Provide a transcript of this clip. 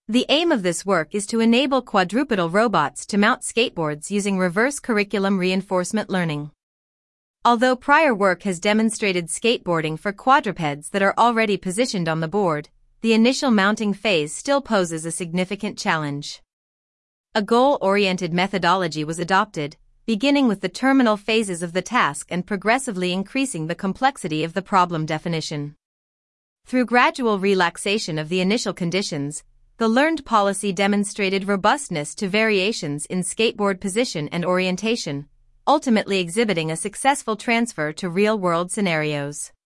The aim of this work is to enable quadrupedal robots to mount skateboards using reverse curriculum reinforcement learning. Although prior work has demonstrated skateboarding for quadrupeds that are already positioned on the board, the initial mounting phase still poses a significant challenge. A goal-oriented methodology was adopted, beginning with the terminal phases of the task and progressively increasing the complexity of the problem definition. Through gradual relaxation of the initial conditions, the learned policy demonstrated robustness to variations in skateboard position and orientation, ultimately exhibiting a successful transfer to real-world scenarios.